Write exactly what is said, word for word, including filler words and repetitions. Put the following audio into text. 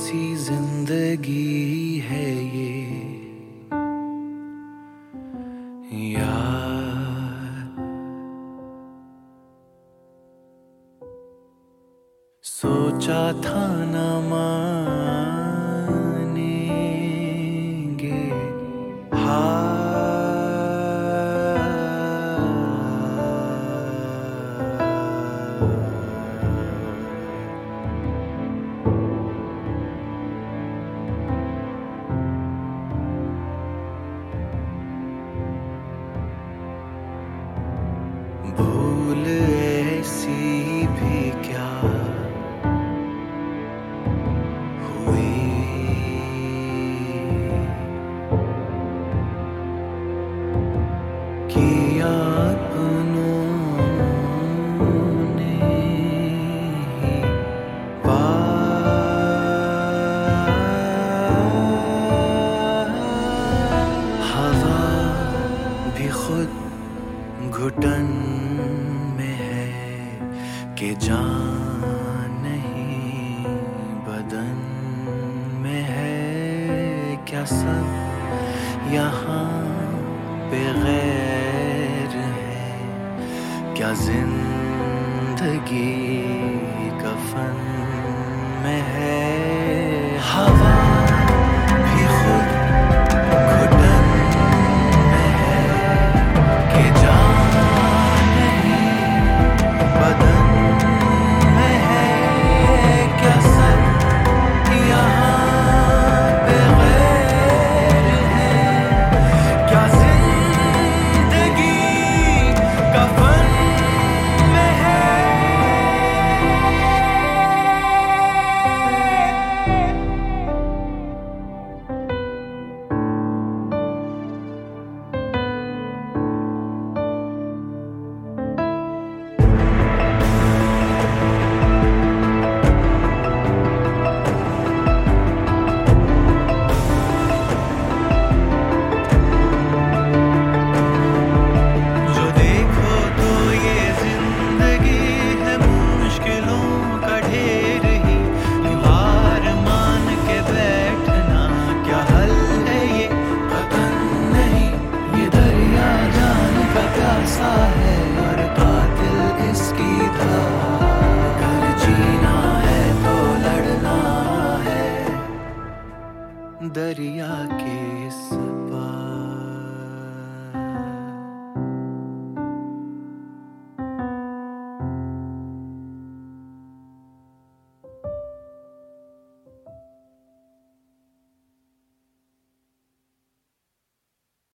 सी जिंदगी है ये यार, सोचा था न मानेंगे हार। भूल ऐसी भी क्या हुई, किया अपनों ने ही पार। हवा भी खुद घुटन में है कि जान नहीं बदन में है। क्या सब यहाँ पे गैर है, क्या जिंदगी कफन में है। हवा भी खुद घुटन में है कि जान नहीं बदन में है। क्या सब यहाँ पे गैर है, क्या जिंदगी कफन में है। सा है और कातिल इसकी धार। अगर जीना है तो लड़ना है दरिया के इस